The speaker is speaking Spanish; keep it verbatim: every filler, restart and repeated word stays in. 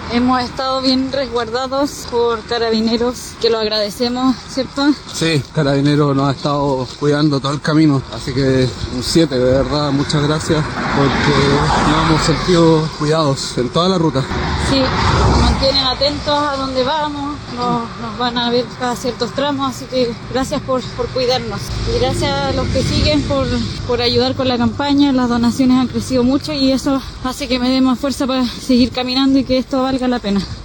Hemos estado bien resguardados por carabineros, que lo agradecemos, ¿cierto? Sí, Carabineros nos ha estado cuidando todo el camino, así que un siete, de verdad, muchas gracias, porque nos hemos sentido cuidados en toda la ruta. Sí, nos mantienen atentos a dónde vamos, nos, nos van a ver cada ciertos tramos, así que gracias por, por cuidarnos. Y gracias a los que siguen por, por ayudar con la campaña, las donaciones han crecido mucho y eso hace que me dé más fuerza para seguir caminando y que esto valga la pena.